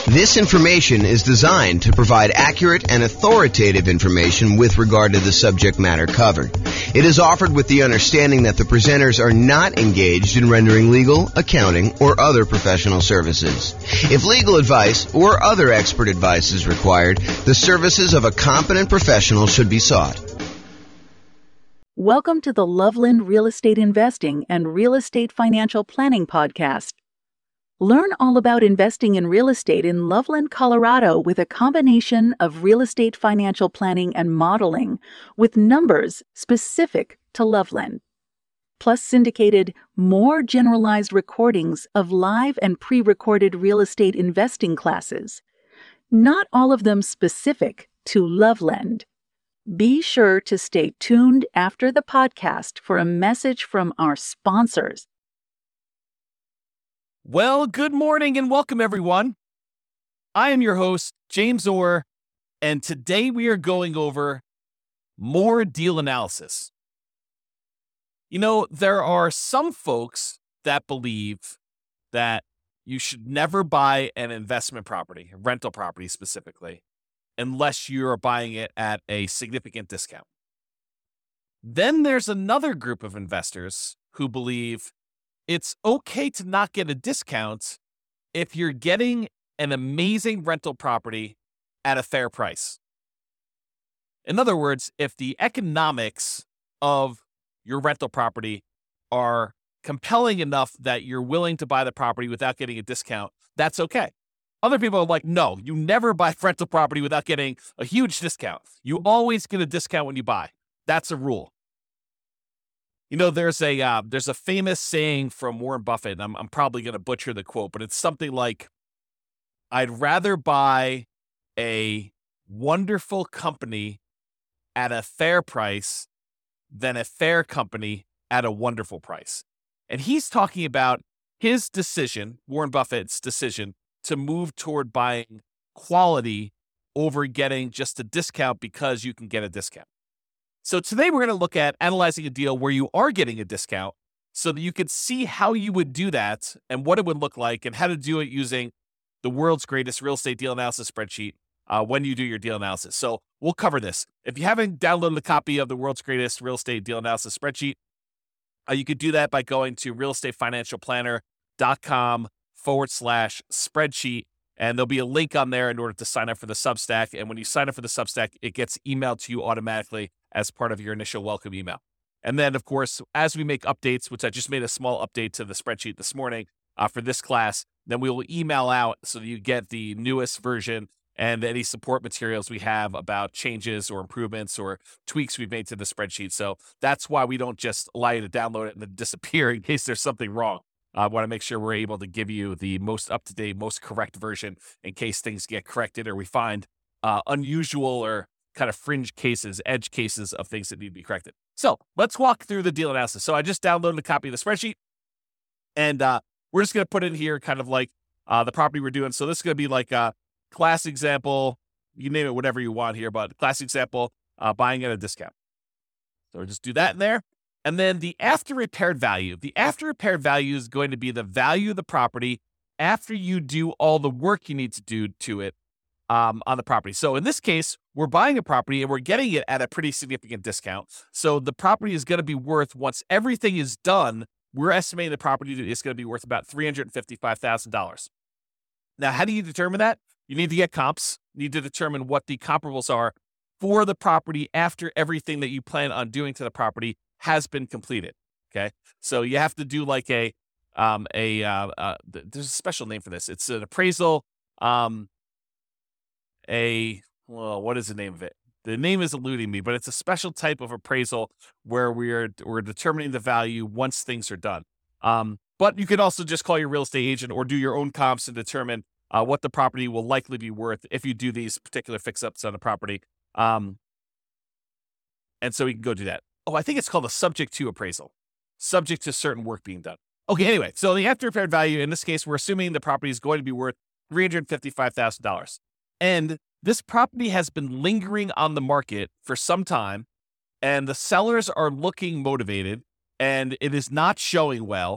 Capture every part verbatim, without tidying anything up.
This information is designed to provide accurate and authoritative information with regard to the subject matter covered. It is offered with the understanding that the presenters are not engaged in rendering legal, accounting, or other professional services. If legal advice or other expert advice is required, the services of a competent professional should be sought. Welcome to the Loveland Real Estate Investing and Real Estate Financial Planning Podcast. Learn all about investing in real estate in Loveland, Colorado with a combination of real estate financial planning and modeling with numbers specific to Loveland. Plus syndicated, more generalized recordings of live and pre-recorded real estate investing classes. Not all of them specific to Loveland. Be sure to stay tuned after the podcast for a message from our sponsors. Well, good morning and welcome, everyone. I am your host, James Orr, and today we are going over more deal analysis. You know, there are some folks that believe that you should never buy an investment property, a rental property specifically, unless you are buying it at a significant discount. Then there's another group of investors who believe it's okay to not get a discount if you're getting an amazing rental property at a fair price. In other words, if the economics of your rental property are compelling enough that you're willing to buy the property without getting a discount, that's okay. Other people are like, no, you never buy rental property without getting a huge discount. You always get a discount when you buy. That's a rule. You know, there's a uh, there's a famous saying from Warren Buffett, and I'm, I'm probably going to butcher the quote, but it's something like, I'd rather buy a wonderful company at a fair price than a fair company at a wonderful price. And he's talking about his decision, Warren Buffett's decision, to move toward buying quality over getting just a discount because you can get a discount. So today we're going to look at analyzing a deal where you are getting a discount so that you can see how you would do that and what it would look like and how to do it using the world's greatest real estate deal analysis spreadsheet uh, when you do your deal analysis. So we'll cover this. If you haven't downloaded a copy of the world's greatest real estate deal analysis spreadsheet, uh, you could do that by going to realestatefinancialplanner.com forward slash spreadsheet. And there'll be a link on there in order to sign up for the Substack. And when you sign up for the Substack, it gets emailed to you automatically as part of your initial welcome email. And then, of course, as we make updates, which I just made a small update to the spreadsheet this morning uh, for this class, then we will email out so that you get the newest version and any support materials we have about changes or improvements or tweaks we've made to the spreadsheet. So that's why we don't just allow you to download it and then disappear in case there's something wrong. I want to make sure we're able to give you the most up-to-date, most correct version in case things get corrected or we find uh, unusual or kind of fringe cases, edge cases of things that need to be corrected. So let's walk through the deal analysis. So I just downloaded a copy of the spreadsheet, and uh, we're just going to put in here kind of like uh, the property we're doing. So this is going to be like a class example. You name it whatever you want here, but class example, uh, buying at a discount. So we'll just do that in there. And then the after repaired value. The after repaired value is going to be the value of the property after you do all the work you need to do to it um, on the property. So in this case, we're buying a property and we're getting it at a pretty significant discount. So the property is going to be worth, once everything is done, we're estimating the property is going to be worth about three hundred fifty-five thousand dollars. Now, how do you determine that? You need to get comps. You need to determine what the comparables are for the property after everything that you plan on doing to the property has been completed. Okay. So you have to do like a, um, a, uh, uh, there's a special name for this. It's an appraisal, um, a, well, what is the name of it? The name is eluding me, but it's a special type of appraisal where we're, we're determining the value once things are done. Um, but you could also just call your real estate agent or do your own comps and determine uh, what the property will likely be worth if you do these particular fix-ups on the property. Um, and so we can go do that. Oh, I think it's called a subject to appraisal, subject to certain work being done. Okay, anyway, so the after repaired value, in this case, we're assuming the property is going to be worth three hundred fifty-five thousand dollars. And this property has been lingering on the market for some time, and the sellers are looking motivated, and it is not showing well.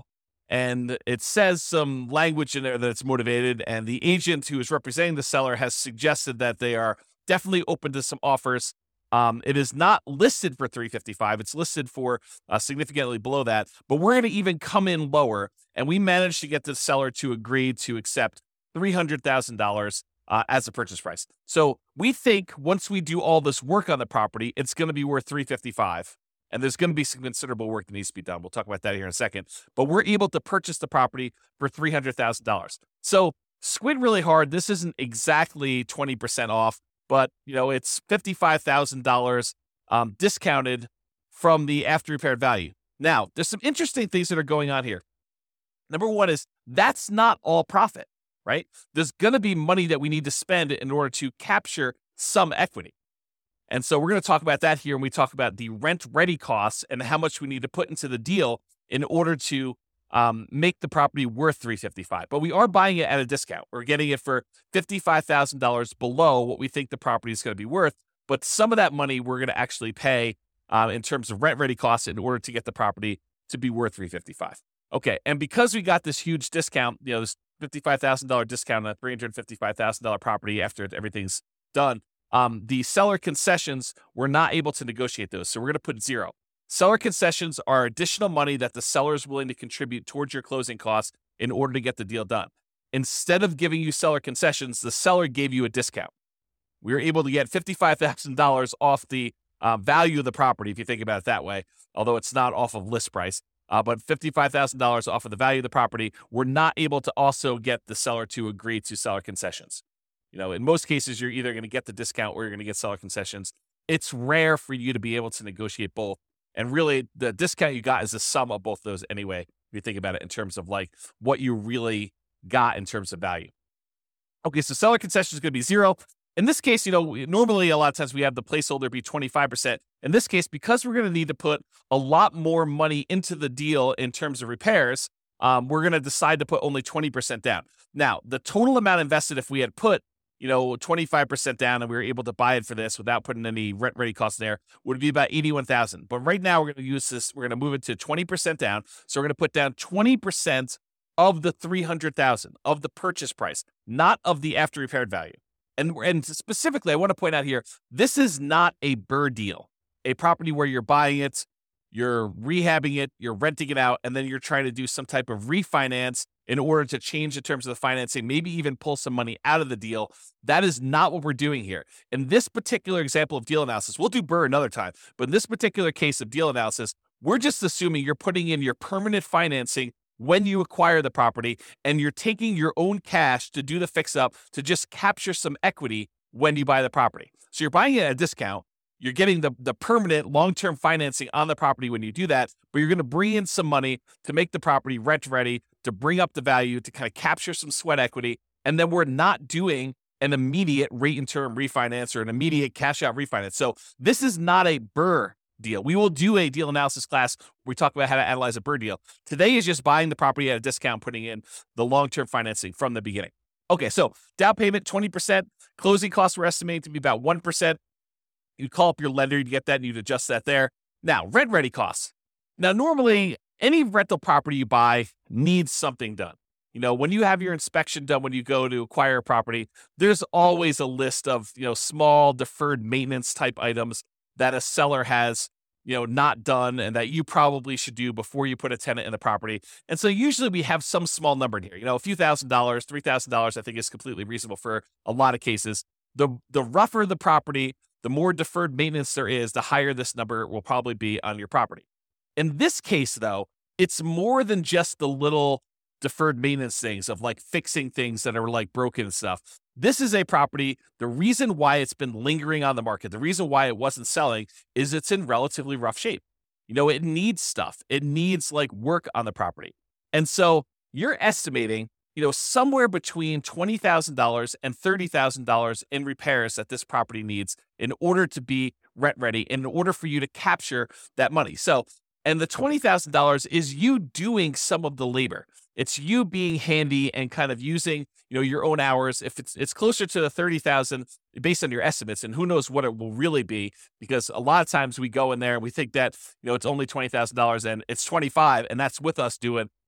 and it says some language in there that it's motivated, and the agent who is representing the seller has suggested that they are definitely open to some offers. Um, it is not listed for three fifty-five. It's listed for uh, significantly below that, but we're going to even come in lower, and we managed to get the seller to agree to accept three hundred thousand dollars uh, as a purchase price. So we think once we do all this work on the property, it's going to be worth three fifty-five, and there's going to be some considerable work that needs to be done. We'll talk about that here in a second, but we're able to purchase the property for three hundred thousand dollars. So squint really hard. This isn't exactly twenty percent off, but you know, it's fifty-five thousand dollars um, discounted from the after repaired value. Now, there's some interesting things that are going on here. Number one is that's not all profit, right? There's going to be money that we need to spend in order to capture some equity. And so we're going to talk about that here when we talk about the rent ready costs and how much we need to put into the deal in order to um, make the property worth three fifty-five. But we are buying it at a discount. We're getting it for fifty-five thousand dollars below what we think the property is going to be worth. But some of that money we're going to actually pay uh, in terms of rent ready costs in order to get the property to be worth three fifty-five. Okay, and because we got this huge discount, you know, this fifty-five thousand dollars discount on a three hundred fifty-five thousand dollars property after everything's done, um, the seller concessions, we're not able to negotiate those. So we're going to put zero. Seller concessions are additional money that the seller is willing to contribute towards your closing costs in order to get the deal done. Instead of giving you seller concessions, the seller gave you a discount. We were able to get fifty-five thousand dollars off the uh, value of the property, if you think about it that way, although it's not off of list price. Uh, but fifty-five thousand dollars off of the value of the property, we're not able to also get the seller to agree to seller concessions. You know, in most cases, you're either going to get the discount or you're going to get seller concessions. It's rare for you to be able to negotiate both. And really, the discount you got is the sum of both those anyway, if you think about it in terms of like what you really got in terms of value. Okay, so seller concession is going to be zero. In this case, you know, normally a lot of times we have the placeholder be twenty-five percent. In this case, because we're going to need to put a lot more money into the deal in terms of repairs, um, we're going to decide to put only twenty percent down. Now, the total amount invested, if we had put, you know, twenty-five percent down and we were able to buy it for this without putting any rent ready costs there, would be about eighty-one thousand. But right now we're going to use this, we're going to move it to twenty percent down. So we're going to put down twenty percent of the three hundred thousand of the purchase price, not of the after repaired value. And, and specifically, I want to point out here, this is not a B R R R R deal, a property where you're buying it, you're rehabbing it, you're renting it out, and then you're trying to do some type of refinance in order to change the terms of the financing, maybe even pull some money out of the deal. That is not what we're doing here. In this particular example of deal analysis, we'll do B R R R R another time, but in this particular case of deal analysis, we're just assuming you're putting in your permanent financing when you acquire the property, and you're taking your own cash to do the fix-up to just capture some equity when you buy the property. So you're buying it at a discount. You're getting the, the permanent long-term financing on the property when you do that, but you're going to bring in some money to make the property rent-ready, to bring up the value, to kind of capture some sweat equity, and then we're not doing an immediate rate-and-term refinance or an immediate cash-out refinance. So this is not a B R R R R deal. We will do a deal analysis class where we talk about how to analyze a B R R R R deal. Today is just buying the property at a discount, putting in the long-term financing from the beginning. Okay, so down payment, twenty percent. Closing costs we're estimating to be about one percent. You'd call up your lender, you'd get that, and you'd adjust that there. Now, rent-ready costs. Now, normally, any rental property you buy needs something done. You know, when you have your inspection done, when you go to acquire a property, there's always a list of, you know, small deferred maintenance type items that a seller has, you know, not done and that you probably should do before you put a tenant in the property. And so usually we have some small number in here, you know, a few thousand dollars, three thousand dollars, I think is completely reasonable for a lot of cases. The, the rougher the property, the more deferred maintenance there is, the higher this number will probably be on your property. In this case, though, it's more than just the little deferred maintenance things of like fixing things that are like broken and stuff. This is a property. The reason why it's been lingering on the market, the reason why it wasn't selling is it's in relatively rough shape. You know, it needs stuff. It needs like work on the property. And so you're estimating, you know, somewhere between twenty thousand dollars and thirty thousand dollars in repairs that this property needs in order to be rent ready, in order for you to capture that money. So, and the twenty thousand dollars is you doing some of the labor. It's you being handy and kind of using, you know, your own hours. If it's it's closer to the thirty thousand based on your estimates, and who knows what it will really be, because a lot of times we go in there and we think that, you know, it's only twenty thousand dollars and it's twenty-five, and that's with us doing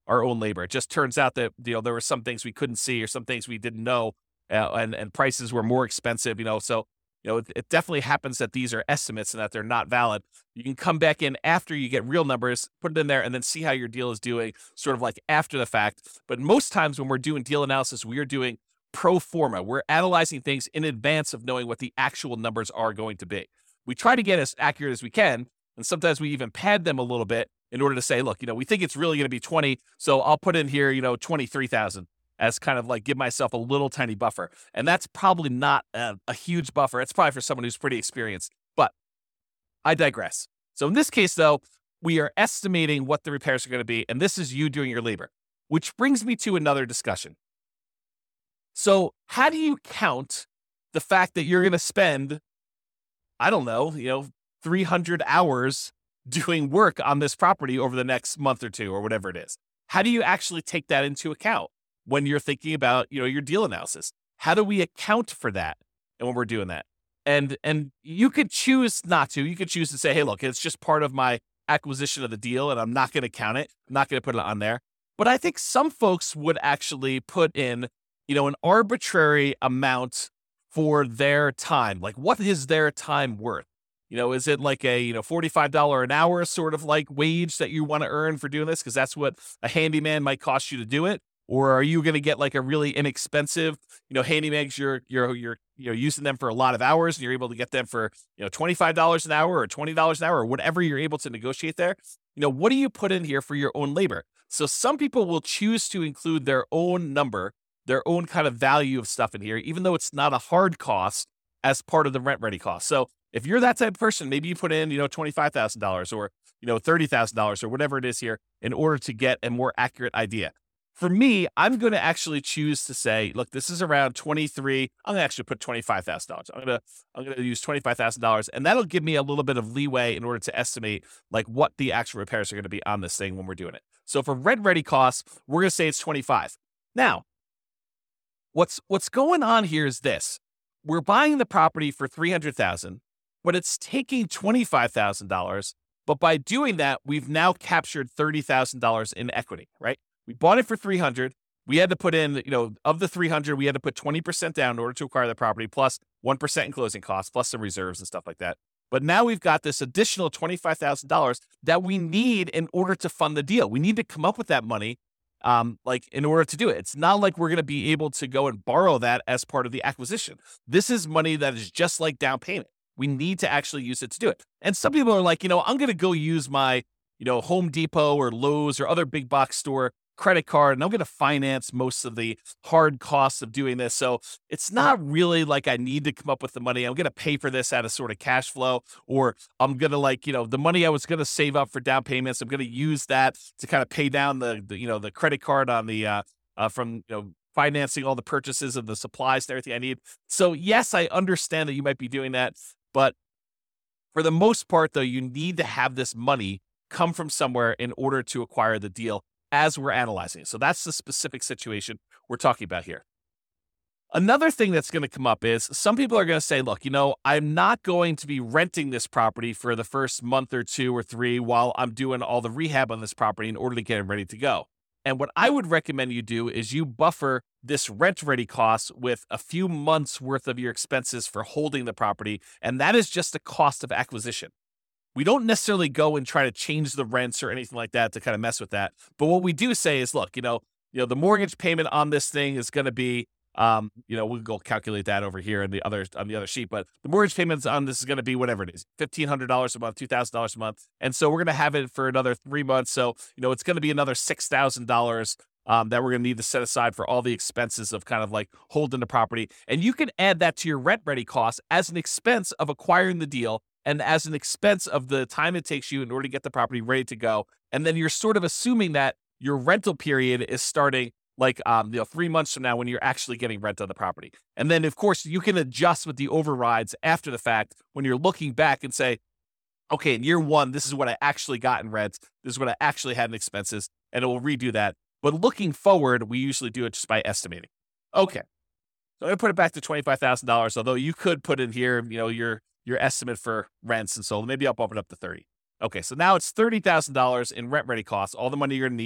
our own labor. It just turns out that, you know, there were some things we couldn't see or some things we didn't know, uh, and, and prices were more expensive, you know, so, you know, it, it definitely happens that these are estimates and that they're not valid. You can come back in after you get real numbers, put it in there, and then see how your deal is doing sort of like after the fact. But most times when we're doing deal analysis, we are doing pro forma. We're analyzing things in advance of knowing what the actual numbers are going to be. We try to get as accurate as we can, and sometimes we even pad them a little bit in order to say, look, you know, we think it's really going to be twenty, so I'll put in here, you know, twenty-three thousand as kind of like give myself a little tiny buffer. And that's probably not a, a huge buffer. It's probably for someone who's pretty experienced, but I digress. So in this case, though, we are estimating what the repairs are going to be, and this is you doing your labor, which brings me to another discussion. So how do you count the fact that you're going to spend, I don't know, you know, three hundred hours doing work on this property over the next month or two or whatever it is? How do you actually take that into account when you're thinking about, you know, your deal analysis? How do we account for that? And when we're doing that, and, and you could choose not to, you could choose to say, hey, look, it's just part of my acquisition of the deal and I'm not going to count it. I'm not going to put it on there. But I think some folks would actually put in, you know, an arbitrary amount for their time. Like, what is their time worth? You know, is it like a, you know, forty-five dollars an hour sort of like wage that you want to earn for doing this? Because that's what a handyman might cost you to do it. Or are you going to get like a really inexpensive, you know, handymans, you're, you're, you're, you know, using them for a lot of hours and you're able to get them for, you know, twenty-five dollars an hour or twenty dollars an hour or whatever you're able to negotiate there. You know, what do you put in here for your own labor? So some people will choose to include their own number, their own kind of value of stuff in here, even though it's not a hard cost as part of the rent ready cost. So if you're that type of person, maybe you put in, you know, twenty-five thousand dollars or, you know, thirty thousand dollars or whatever it is here in order to get a more accurate idea. For me, I'm going to actually choose to say, look, this is around twenty-three. I'm going to actually put twenty-five thousand dollars. I'm going to, I'm going to use twenty-five thousand dollars, and that'll give me a little bit of leeway in order to estimate like what the actual repairs are going to be on this thing when we're doing it. So for rent ready costs, we're going to say it's twenty-five. Now, what's, what's going on here is this. We're buying the property for three hundred thousand dollars, but it's taking twenty-five thousand dollars. But by doing that, we've now captured thirty thousand dollars in equity, right? We bought it for three hundred dollars. We had to put in, you know, of the three hundred dollars, we had to put twenty percent down in order to acquire the property, plus one percent in closing costs, plus some reserves and stuff like that. But now we've got this additional twenty-five thousand dollars that we need in order to fund the deal. We need to come up with that money, um, like in order to do it. It's not like we're going to be able to go and borrow that as part of the acquisition. This is money that is just like down payment. We need to actually use it to do it. And some people are like, you know, I'm going to go use my, you know, Home Depot or Lowe's or other big box store credit card, and I'm going to finance most of the hard costs of doing this. So it's not really like I need to come up with the money. I'm going to pay for this out of sort of cash flow, or I'm going to like, you know, the money I was going to save up for down payments, I'm going to use that to kind of pay down the, the you know, the credit card on the, uh, uh, from, you know, financing all the purchases of the supplies and everything I need. So yes, I understand that you might be doing that, but for the most part though, you need to have this money come from somewhere in order to acquire the deal as we're analyzing it. So that's the specific situation we're talking about here. Another thing that's going to come up is some people are going to say, look, you know, I'm not going to be renting this property for the first month or two or three while I'm doing all the rehab on this property in order to get it ready to go. And what I would recommend you do is you buffer this rent ready cost with a few months worth of your expenses for holding the property. And that is just the cost of acquisition. We don't necessarily go and try to change the rents or anything like that to kind of mess with that. But what we do say is, look, you know, you know, the mortgage payment on this thing is going to be, um, you know, we'll go calculate that over here on the other on the other sheet. But the mortgage payments on this is going to be whatever it is, fifteen hundred dollars a month, two thousand dollars a month. And so we're going to have it for another three months. So, you know, it's going to be another six thousand dollars um, that we're going to need to set aside for all the expenses of kind of like holding the property. And you can add that to your rent ready costs as an expense of acquiring the deal, and as an expense of the time it takes you in order to get the property ready to go. And then you're sort of assuming that your rental period is starting like um, you know, three months from now when you're actually getting rent on the property. And then, of course, you can adjust with the overrides after the fact when you're looking back and say, okay, in year one, this is what I actually got in rent. This is what I actually had in expenses, and it will redo that. But looking forward, we usually do it just by estimating. Okay, so I'm going to put it back to twenty-five thousand dollars, although you could put in here, you know, your your estimate for rents and so maybe I'll bump it up to thirty. Okay, so now it's thirty thousand dollars in rent ready costs, all the money you're going to need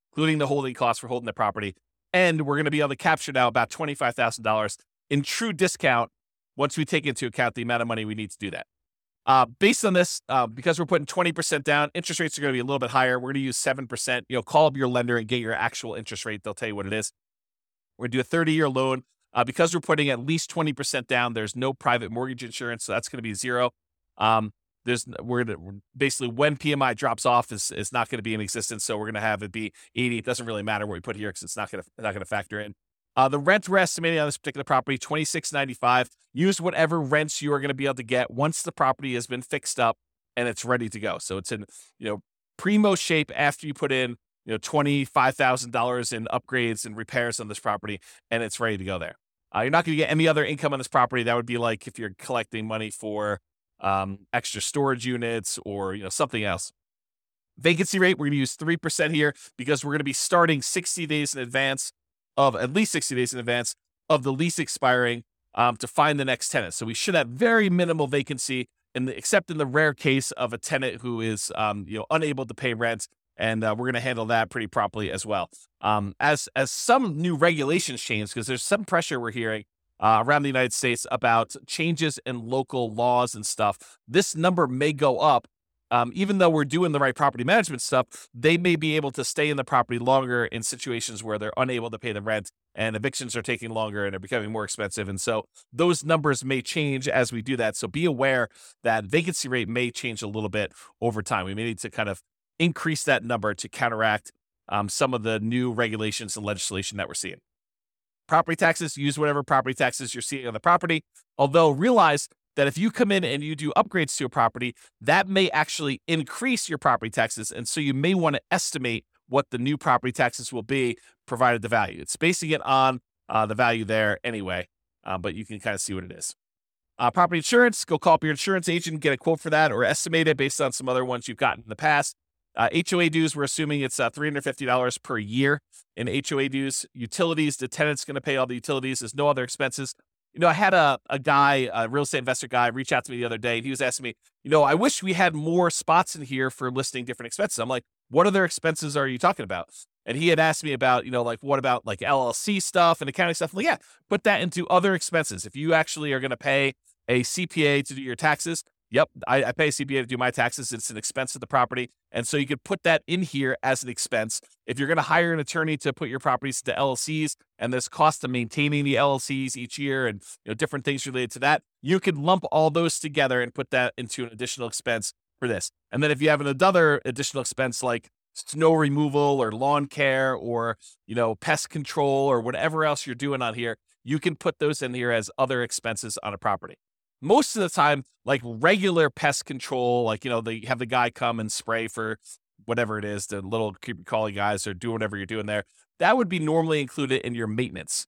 including the holding costs for holding the property. And we're going to be able to capture now about twenty-five thousand dollars in true discount once we take into account the amount of money we need to do that. Uh, based on this, uh, because we're putting twenty percent down, interest rates are going to be a little bit higher. We're going to use seven percent. You know, call up your lender and get your actual interest rate. They'll tell you what it is. We're going to do a thirty-year loan. Uh, because we're putting at least twenty percent down, there's no private mortgage insurance, so that's going to be zero. Um, there's we're, gonna, we're basically when P M I drops off is is not going to be in existence, so we're going to have it be eighty. It doesn't really matter what we put here because it's not going to not going to factor in. Uh, the rent we're estimating on this particular property, twenty-six ninety-five. Use whatever rents you are going to be able to get once the property has been fixed up and it's ready to go. So it's in you know primo shape after you put in you know twenty-five thousand dollars in upgrades and repairs on this property, and it's ready to go there. Uh, you're not going to get any other income on this property. That would be like if you're collecting money for um, extra storage units or you know something else. Vacancy rate, we're going to use three percent here because we're going to be starting sixty days in advance of at least sixty days in advance of the lease expiring um, to find the next tenant. So we should have very minimal vacancy, in the, except in the rare case of a tenant who is um, you know unable to pay rent, and uh, we're going to handle that pretty properly as well. Um, as as some new regulations change, because there's some pressure we're hearing uh, around the United States about changes in local laws and stuff, this number may go up. Um, even though we're doing the right property management stuff, they may be able to stay in the property longer in situations where they're unable to pay the rent and evictions are taking longer and are becoming more expensive. And so those numbers may change as we do that. So be aware that vacancy rate may change a little bit over time. We may need to kind of increase that number to counteract um, some of the new regulations and legislation that we're seeing. Property taxes, use whatever property taxes you're seeing on the property, although realize that if you come in and you do upgrades to a property, that may actually increase your property taxes. And so you may want to estimate what the new property taxes will be, provided the value. It's basing it on uh, the value there anyway, uh, but you can kind of see what it is. Uh, property insurance, go call up your insurance agent, get a quote for that, or estimate it based on some other ones you've gotten in the past. Uh, H O A dues, we're assuming it's uh, three hundred fifty dollars per year in H O A dues. Utilities, the tenant's going to pay all the utilities. There's no other expenses. You know, I had a, a guy, a real estate investor guy, reach out to me the other day, and he was asking me, you know, I wish we had more spots in here for listing different expenses. I'm like, what other expenses are you talking about? And he had asked me about, you know, like, what about like L L C stuff and accounting stuff? I'm like, yeah, put that into other expenses. If you actually are going to pay a C P A to do your taxes, yep, I, I pay a C P A to do my taxes. It's an expense of the property. And so you could put that in here as an expense. If you're going to hire an attorney to put your properties into L L Cs and there's cost of maintaining the L L Cs each year and you know different things related to that, you could lump all those together and put that into an additional expense for this. And then if you have another additional expense like snow removal or lawn care or, you know, pest control or whatever else you're doing on here, you can put those in here as other expenses on a property. Most of the time, like regular pest control, like, you know, they have the guy come and spray for whatever it is, the little creepy crawly guys or do whatever you're doing there. That would be normally included in your maintenance.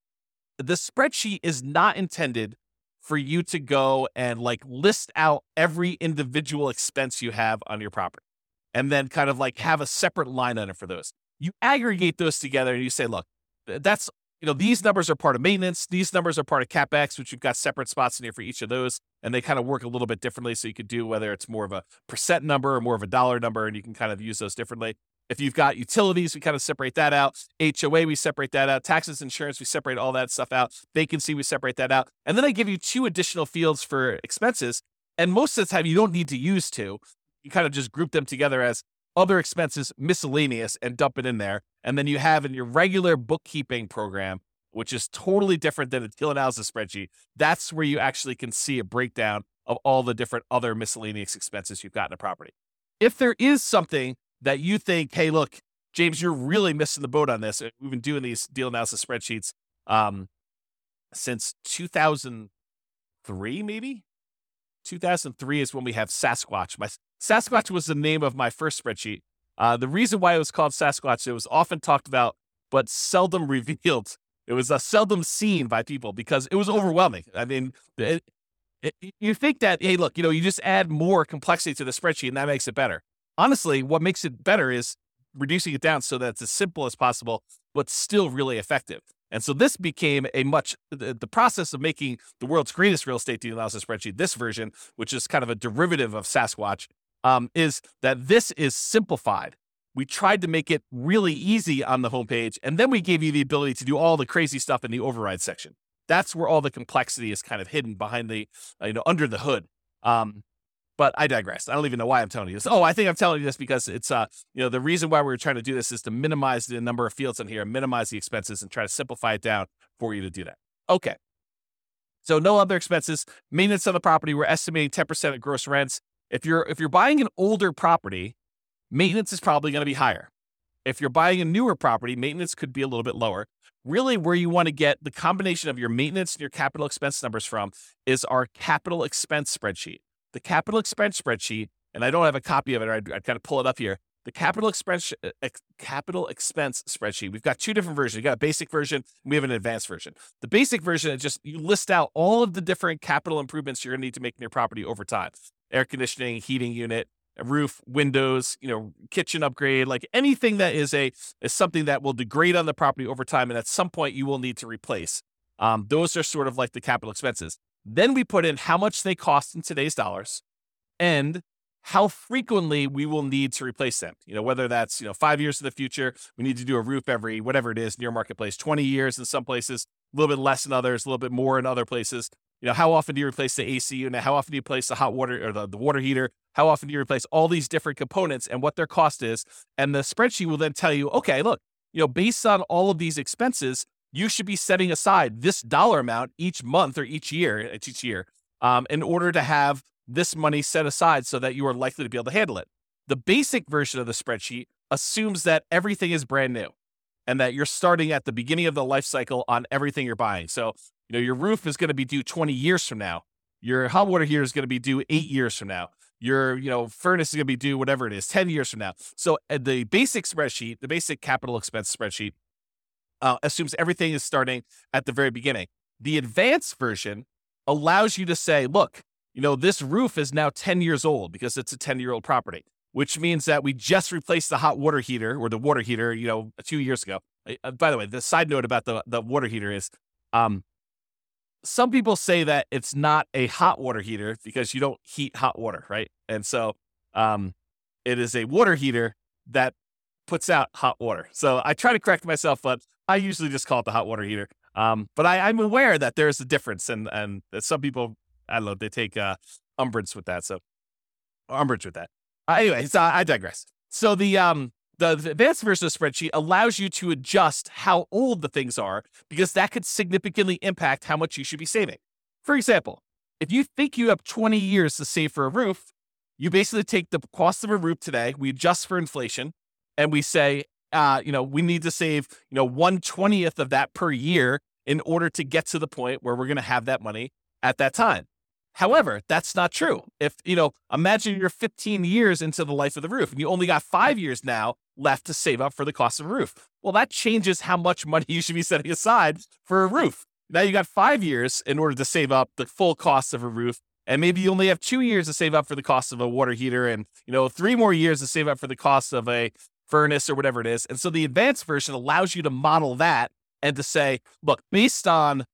The spreadsheet is not intended for you to go and like list out every individual expense you have on your property and then kind of like have a separate line item for those. You aggregate those together and you say, look, that's You know, these numbers are part of maintenance. These numbers are part of CapEx, which you've got separate spots in here for each of those. And they kind of work a little bit differently. So you could do whether it's more of a percent number or more of a dollar number, and you can kind of use those differently. If you've got utilities, we kind of separate that out. H O A, we separate that out. Taxes, insurance, we separate all that stuff out. Vacancy, we separate that out. And then I give you two additional fields for expenses. And most of the time, you don't need to use two. You kind of just group them together as other expenses, miscellaneous, and dump it in there. And then you have in your regular bookkeeping program, which is totally different than a deal analysis spreadsheet, that's where you actually can see a breakdown of all the different other miscellaneous expenses you've got in a property. If there is something that you think, hey, look, James, you're really missing the boat on this. We've been doing these deal analysis spreadsheets um, since two thousand three, maybe? two thousand three is when we have Sasquatch. My Sasquatch was the name of my first spreadsheet. Uh, the reason why it was called Sasquatch, it was often talked about, but seldom revealed. It was uh, seldom seen by people because it was overwhelming. I mean, it, it, you think that, hey, look, you know, you just add more complexity to the spreadsheet and that makes it better. Honestly, what makes it better is reducing it down so that it's as simple as possible, but still really effective. And so this became a much, the, the process of making the world's greatest real estate deal analysis spreadsheet, this version, which is kind of a derivative of Sasquatch, um, is that this is simplified. we tried to make it really easy on the homepage, and then we gave you the ability to do all the crazy stuff in the override section. That's where all the complexity is kind of hidden behind the, uh, you know, under the hood. Um, but I digress. I don't even know why I'm telling you this. Oh, I think I'm telling you this because it's, uh, you know, the reason why we were trying to do this is to minimize the number of fields in here, minimize the expenses, and try to simplify it down for you to do that. Okay. So no other expenses. Maintenance on the property, we're estimating ten percent of gross rents. If you're if you're buying an older property, maintenance is probably going to be higher. If you're buying a newer property, maintenance could be a little bit lower. Really, where you want to get the combination of your maintenance and your capital expense numbers from is our capital expense spreadsheet. The capital expense spreadsheet, and I don't have a copy of it, I'd, I'd kind of pull it up here. The capital expense ex, capital expense spreadsheet. We've got two different versions. You got a basic version, and we have an advanced version. The basic version is just you list out all of the different capital improvements you're going to need to make in your property over time: air conditioning, heating unit, a roof, windows, you know, kitchen upgrade, like anything that is a is something that will degrade on the property over time, and at some point you will need to replace. Um, those are sort of like the capital expenses. Then we put in how much they cost in today's dollars, and how frequently we will need to replace them. You know, whether that's, you know, five years in the future, we need to do a roof every, whatever it is, near marketplace, twenty years in some places, a little bit less in others, a little bit more in other places. You know, how often do you replace the A C unit? How often do you replace the hot water or the, the water heater? How often do you replace all these different components and what their cost is? And the spreadsheet will then tell you, okay, look, you know, based on all of these expenses, you should be setting aside this dollar amount each month or each year, it's each year, um, in order to have this money set aside so that you are likely to be able to handle it. The basic version of the spreadsheet assumes that everything is brand new and that you're starting at the beginning of the life cycle on everything you're buying. So, you know, your roof is going to be due twenty years from now. Your hot water heater is going to be due eight years from now. Your, you know, furnace is going to be due whatever it is, ten years from now. So uh, the basic spreadsheet, the basic capital expense spreadsheet, uh, assumes everything is starting at the very beginning. The advanced version allows you to say, look, you know, this roof is now ten years old because it's a ten-year-old property, which means that we just replaced the hot water heater or the water heater, you know, two years ago. Uh, by the way, the side note about the, the water heater is um, some people say that it's not a hot water heater because you don't heat hot water, right? And so um, it is a water heater that puts out hot water. So I try to correct myself, but I usually just call it the hot water heater. Um, but I, I'm aware that there's a difference, and and that some people, I don't know, they take uh, umbrage with that. So umbrage with that. Uh, anyway, so I digress. So the um the, the advanced version of the spreadsheet allows you to adjust how old the things are because that could significantly impact how much you should be saving. For example, if you think you have twenty years to save for a roof, you basically take the cost of a roof today, we adjust for inflation, and we say, uh, you know, we need to save, you know, one twentieth of that per year in order to get to the point where we're going to have that money at that time. However, that's not true. If, you know, imagine you're fifteen years into the life of the roof and you only got five years now left to save up for the cost of a roof. Well, that changes how much money you should be setting aside for a roof. Now you got five years in order to save up the full cost of a roof. And maybe you only have two years to save up for the cost of a water heater and, you know, three more years to save up for the cost of a furnace or whatever it is. And so the advanced version allows you to model that and to say, look, based on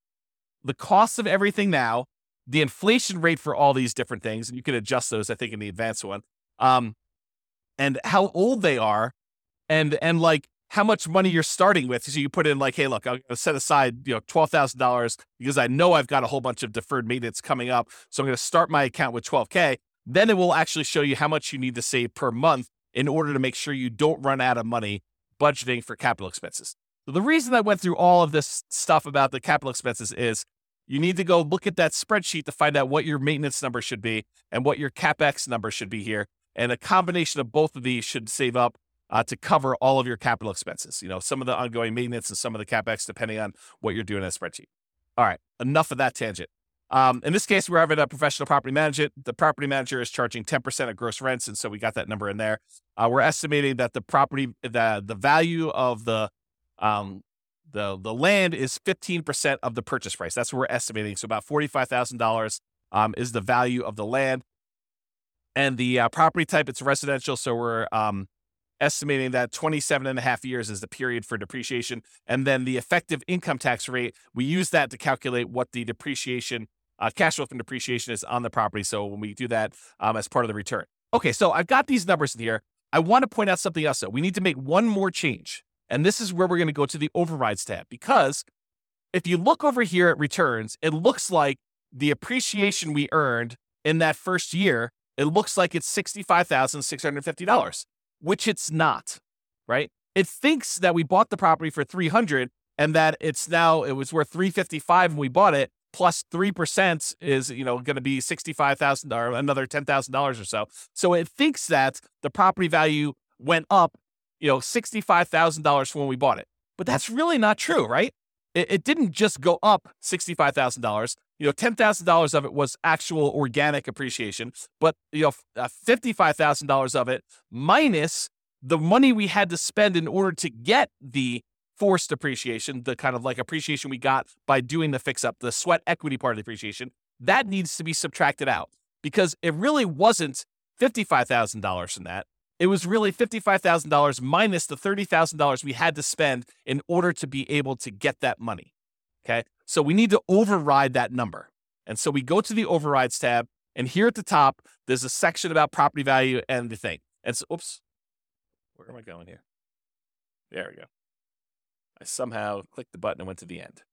the cost of everything now, the inflation rate for all these different things, and you can adjust those, I think, in the advanced one, um, and how old they are, and and like how much money you're starting with. So you put in like, hey, look, I'm going to set aside, you know, twelve thousand dollars because I know I've got a whole bunch of deferred maintenance coming up. So I'm going to start my account with twelve K. Then it will actually show you how much you need to save per month in order to make sure you don't run out of money budgeting for capital expenses. So the reason I went through all of this stuff about the capital expenses is you need to go look at that spreadsheet to find out what your maintenance number should be and what your CapEx number should be here. And a combination of both of these should save up uh, to cover all of your capital expenses. You know, some of the ongoing maintenance and some of the CapEx, depending on what you're doing in a spreadsheet. All right, enough of that tangent. Um, in this case, we're having a professional property manager. The property manager is charging ten percent of gross rents, and so we got that number in there. Uh, we're estimating that the property, the the value of the um, the the land is fifteen percent of the purchase price. That's what we're estimating. So about forty-five thousand dollars um, is the value of the land. And the uh, property type, it's residential. So we're um, estimating that twenty-seven and a half years is the period for depreciation. And then the effective income tax rate, we use that to calculate what the depreciation, uh, cash flow from depreciation is on the property. So when we do that um, as part of the return. Okay, so I've got these numbers in here. I want to point out something else, though. We need to make one more change. And this is where we're going to go to the overrides tab, because if you look over here at returns, it looks like the appreciation we earned in that first year, it looks like it's sixty-five thousand six hundred fifty dollars, which it's not, right? It thinks that we bought the property for three hundred dollars and that it's now, it was worth three hundred fifty-five dollars when we bought it, plus three percent is, you know, going to be sixty-five thousand dollars, another ten thousand dollars or so. So it thinks that the property value went up, you know, sixty-five thousand dollars from when we bought it. But that's really not true, right? It, it didn't just go up sixty-five thousand dollars. You know, ten thousand dollars of it was actual organic appreciation, but, you know, uh, fifty-five thousand dollars of it minus the money we had to spend in order to get the forced appreciation, the kind of like appreciation we got by doing the fix up, the sweat equity part of the appreciation, that needs to be subtracted out, because it really wasn't fifty-five thousand dollars from that. It was really fifty-five thousand dollars minus the thirty thousand dollars we had to spend in order to be able to get that money. Okay. So we need to override that number. And so we go to the overrides tab, and here at the top, there's a section about property value and the thing. And so, oops, where am I going here? There we go. I somehow clicked the button and went to the end.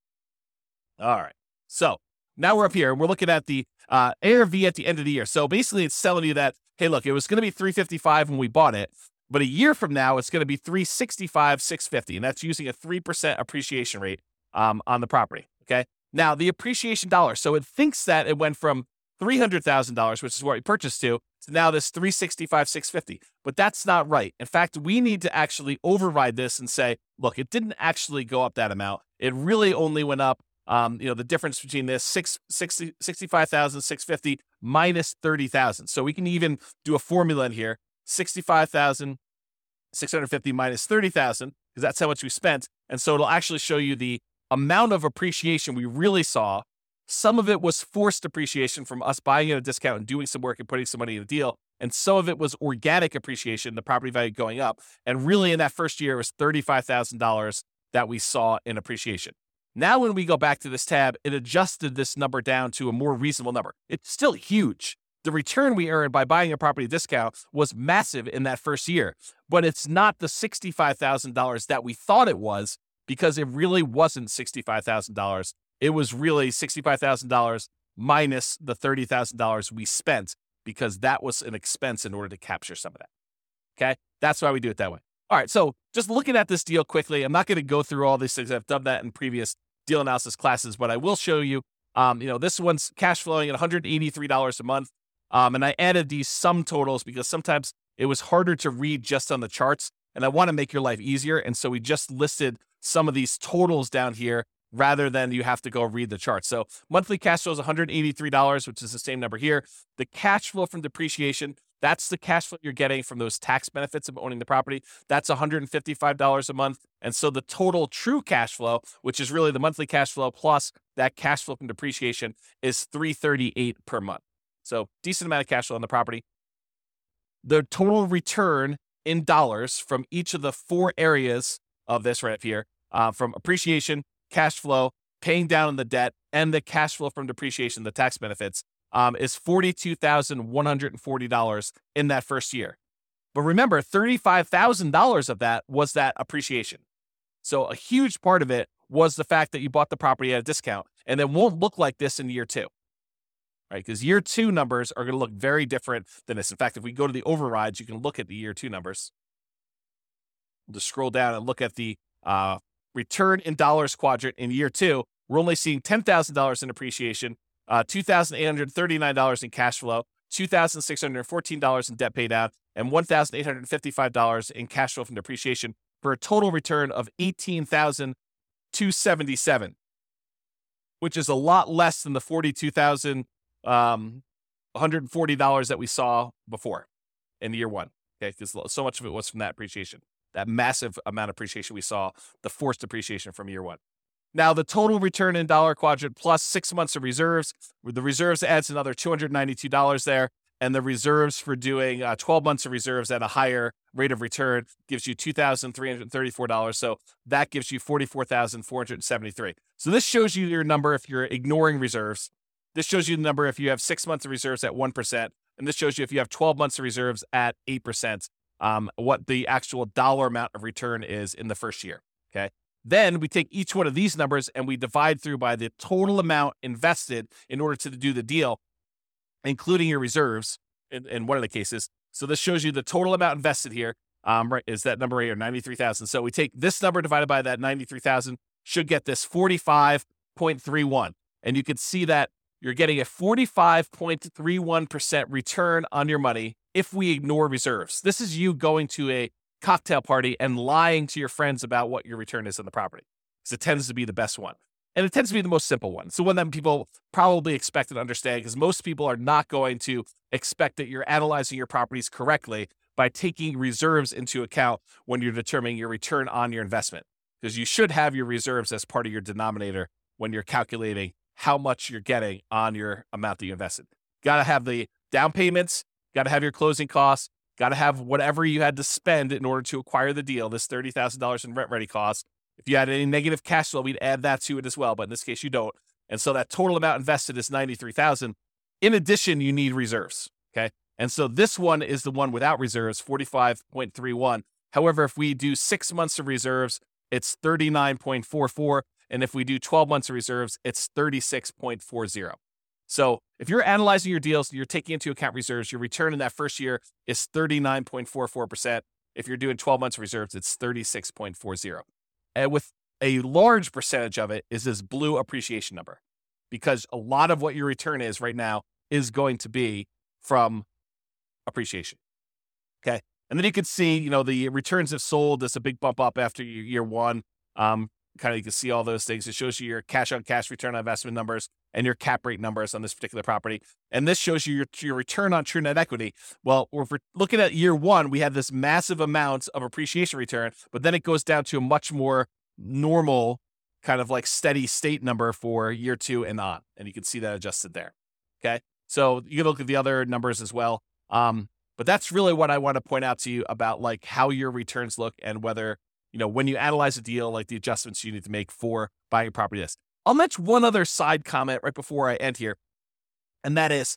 All right. So now we're up here and we're looking at the uh, A R V at the end of the year. So basically it's telling you that, hey, look, it was going to be three hundred fifty-five when we bought it, but a year from now, it's going to be three hundred sixty-five thousand six hundred fifty dollars. And that's using a three percent appreciation rate um, on the property. Okay. Now the appreciation dollar. So it thinks that it went from three hundred thousand dollars, which is what we purchased to, to now this three hundred sixty-five thousand six hundred fifty dollars. But that's not right. In fact, we need to actually override this and say, look, it didn't actually go up that amount. It really only went up, um, you know, the difference between this sixty-five thousand six hundred fifty dollars minus thirty thousand dollars. So we can even do a formula in here, sixty-five thousand six hundred fifty dollars minus thirty thousand dollars, because that's how much we spent. And so it'll actually show you the amount of appreciation we really saw. Some of it was forced appreciation from us buying at a discount and doing some work and putting some money in the deal. And some of it was organic appreciation, the property value going up. And really in that first year, it was thirty-five thousand dollars that we saw in appreciation. Now, when we go back to this tab, it adjusted this number down to a more reasonable number. It's still huge. The return we earned by buying a property discount was massive in that first year, but it's not the sixty-five thousand dollars that we thought it was, because it really wasn't sixty-five thousand dollars. It was really sixty-five thousand dollars minus the thirty thousand dollars we spent, because that was an expense in order to capture some of that. Okay. That's why we do it that way. All right. So just looking at this deal quickly, I'm not going to go through all these things. I've done that in previous deal analysis classes, but I will show you, um, you know, this one's cash flowing at one hundred eighty-three dollars a month. Um, and I added these sum totals because sometimes it was harder to read just on the charts, and I want to make your life easier. And so we just listed some of these totals down here rather than you have to go read the chart. So monthly cash flow is one hundred eighty-three dollars, which is the same number here. The cash flow from depreciation, that's the cash flow you're getting from those tax benefits of owning the property. That's one hundred fifty-five dollars a month. And so the total true cash flow, which is really the monthly cash flow plus that cash flow from depreciation, is three hundred thirty-eight dollars per month. So decent amount of cash flow on the property. The total return in dollars from each of the four areas of this right up here, uh, from appreciation, cash flow, paying down the debt, and the cash flow from depreciation, the tax benefits, um, is forty-two thousand one hundred forty dollars in that first year. But remember, thirty-five thousand dollars of that was that appreciation. So a huge part of it was the fact that you bought the property at a discount, and it won't look like this in year two, right? Because year two numbers are going to look very different than this. In fact, if we go to the overrides, you can look at the year two numbers. We'll just scroll down and look at the uh, return in dollars quadrant in year two. We're only seeing ten thousand dollars in appreciation, uh, two thousand eight hundred thirty-nine dollars in cash flow, two thousand six hundred fourteen dollars in debt pay down, and one thousand eight hundred fifty-five dollars in cash flow from depreciation, for a total return of eighteen thousand two hundred seventy-seven dollars, which is a lot less than the forty-two thousand one hundred forty dollars that we saw before in year one. Okay, because so much of it was from that appreciation, that massive amount of appreciation we saw, the forced appreciation from year one. Now, the total return in dollar quadrant plus six months of reserves, the reserves adds another two hundred ninety-two dollars there. And the reserves for doing uh, twelve months of reserves at a higher rate of return gives you two thousand three hundred thirty-four dollars. So that gives you forty-four thousand four hundred seventy-three dollars. So this shows you your number if you're ignoring reserves. This shows you the number if you have six months of reserves at one percent. And this shows you if you have twelve months of reserves at eight percent. um, what the actual dollar amount of return is in the first year. Okay. Then we take each one of these numbers and we divide through by the total amount invested in order to do the deal, including your reserves in, in one of the cases. So this shows you the total amount invested here. Um, right, is that number right here, ninety-three thousand. So we take this number divided by that ninety-three thousand, should get this forty-five point three one. And you can see that you're getting a forty-five point three one percent return on your money if we ignore reserves. This is you going to a cocktail party and lying to your friends about what your return is on the property, because it tends to be the best one. And it tends to be the most simple one. It's the one that people probably expect and understand, because most people are not going to expect that you're analyzing your properties correctly by taking reserves into account when you're determining your return on your investment, because you should have your reserves as part of your denominator when you're calculating how much you're getting on your amount that you invested. Got to have the down payments, got to have your closing costs, got to have whatever you had to spend in order to acquire the deal, this thirty thousand dollars in rent ready costs. If you had any negative cash flow, we'd add that to it as well. But in this case, you don't. And so that total amount invested is ninety-three thousand dollars. In addition, you need reserves. Okay. And so this one is the one without reserves, forty-five point three one. However, if we do six months of reserves, it's thirty-nine point four four. And if we do twelve months of reserves, it's thirty-six point four zero. So if you're analyzing your deals and you're taking into account reserves, your return in that first year is thirty-nine point four four percent. If you're doing twelve months of reserves, it's thirty-six point four zero. And with a large percentage of it is this blue appreciation number, because a lot of what your return is right now is going to be from appreciation. Okay. And then you can see, you know, the returns have sold. There's a big bump up after year one. Um, kind of, you can see all those things. It shows you your cash on cash return on investment numbers and your cap rate numbers on this particular property. And this shows you your, your return on true net equity. Well, if we're looking at year one, we had this massive amount of appreciation return, but then it goes down to a much more normal kind of like steady state number for year two and on. And you can see that adjusted there. Okay. So you can look at the other numbers as well. Um, but that's really what I want to point out to you about like how your returns look and whether, you know, when you analyze a deal, like the adjustments you need to make for buying a property. This. I'll mention one other side comment right before I end here. And that is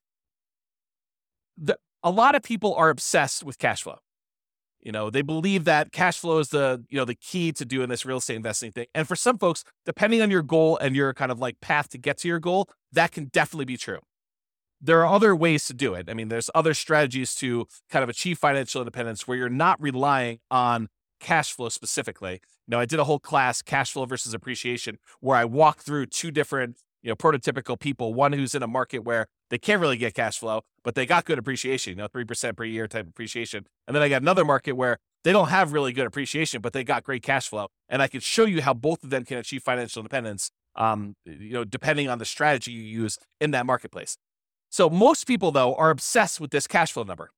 the, a lot of people are obsessed with cash flow. You know, they believe that cash flow is the, you know, the key to doing this real estate investing thing. And for some folks, depending on your goal and your kind of like path to get to your goal, that can definitely be true. There are other ways to do it. I mean, there's other strategies to kind of achieve financial independence where you're not relying on cash flow specifically. You know, I did a whole class, cash flow versus appreciation, where I walked through two different, you know, prototypical people, one who's in a market where they can't really get cash flow, but they got good appreciation, you know, three percent per year type appreciation. And then I got another market where they don't have really good appreciation, but they got great cash flow. And I could show you how both of them can achieve financial independence, um, you know, depending on the strategy you use in that marketplace. So most people, though, are obsessed with this cash flow number.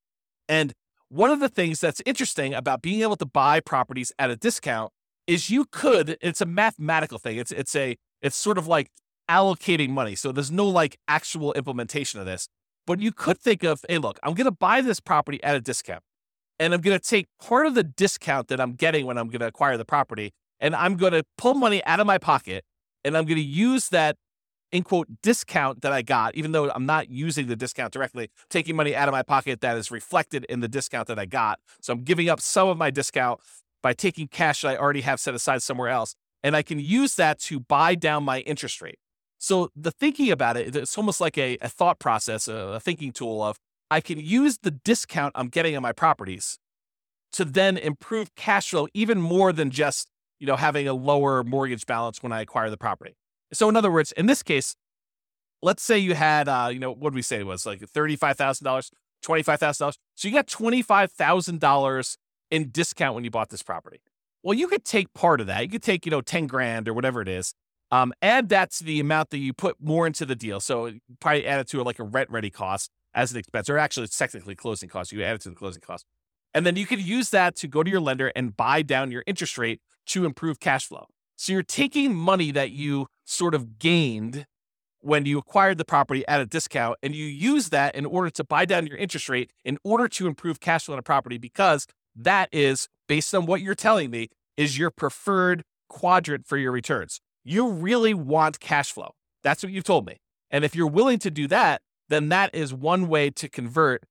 And one of the things that's interesting about being able to buy properties at a discount is you could, it's a mathematical thing. It's, it's a, it's sort of like allocating money. So there's no like actual implementation of this, but you could think of, hey, look, I'm going to buy this property at a discount and I'm going to take part of the discount that I'm getting when I'm going to acquire the property. And I'm going to pull money out of my pocket and I'm going to use that in quote discount that I got, even though I'm not using the discount directly, taking money out of my pocket that is reflected in the discount that I got. So I'm giving up some of my discount by taking cash that I already have set aside somewhere else. And I can use that to buy down my interest rate. So the thinking about it, it's almost like a, a thought process, a, a thinking tool of I can use the discount I'm getting on my properties to then improve cash flow even more than just, you know, having a lower mortgage balance when I acquire the property. So in other words, in this case, let's say you had, uh, you know, what did we say it was like thirty-five thousand dollars, twenty-five thousand dollars. So you got twenty-five thousand dollars in discount when you bought this property. Well, you could take part of that. You could take, you know, ten grand or whatever it is. Um, add that to the amount that you put more into the deal. So probably add it to like a rent ready cost as an expense, or actually it's technically closing cost. You add it to the closing cost. And then you could use that to go to your lender and buy down your interest rate to improve cash flow. So you're taking money that you sort of gained when you acquired the property at a discount, and you use that in order to buy down your interest rate in order to improve cash flow on a property, because that is, based on what you're telling me, is your preferred quadrant for your returns. You really want cash flow. That's what you've told me. And if you're willing to do that, then that is one way to convert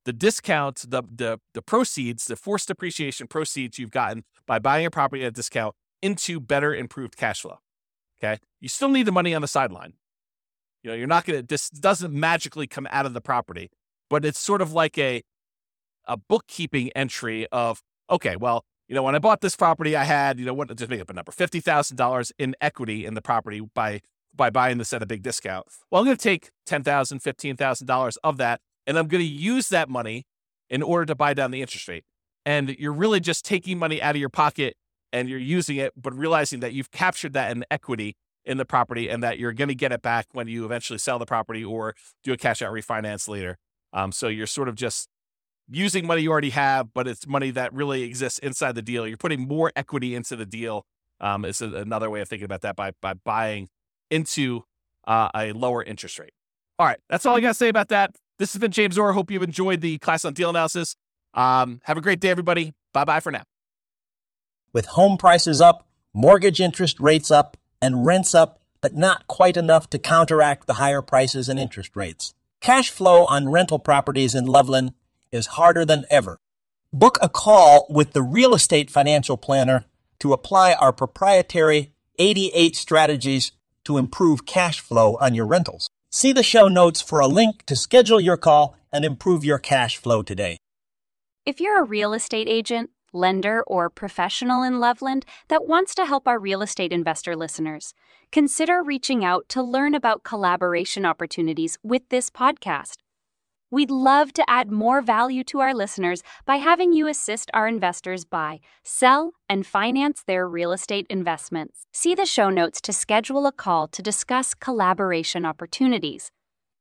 the discount, the, the, the proceeds, the forced depreciation proceeds you've gotten by buying a property at a discount into better improved cash flow. Okay. You still need the money on the sideline. You know, you're not going to, this doesn't magically come out of the property, but it's sort of like a, a bookkeeping entry of, okay, well, you know, when I bought this property, I had, you know, what, just make up a number, fifty thousand dollars in equity in the property by, by buying this at a big discount. Well, I'm going to take ten thousand dollars, fifteen thousand dollars of that, and I'm going to use that money in order to buy down the interest rate. And you're really just taking money out of your pocket and you're using it, but realizing that you've captured that in equity in the property and that you're going to get it back when you eventually sell the property or do a cash out refinance later. Um, so you're sort of just using money you already have, but it's money that really exists inside the deal. You're putting more equity into the deal. Um, is another way of thinking about that by, by buying into uh, a lower interest rate. All right. That's all I got to say about that. This has been James Orr. Hope you've enjoyed the class on deal analysis. Um, have a great day, everybody. Bye-bye for now. With home prices up, mortgage interest rates up, and rents up, but not quite enough to counteract the higher prices and interest rates. Cash flow on rental properties in Loveland is harder than ever. Book a call with the Real Estate Financial Planner to apply our proprietary eighty-eight strategies to improve cash flow on your rentals. See the show notes for a link to schedule your call and improve your cash flow today. If you're a real estate agent, lender, or professional in Loveland that wants to help our real estate investor listeners, consider reaching out to learn about collaboration opportunities with this podcast. We'd love to add more value to our listeners by having you assist our investors buy, sell, and finance their real estate investments. See the show notes to schedule a call to discuss collaboration opportunities.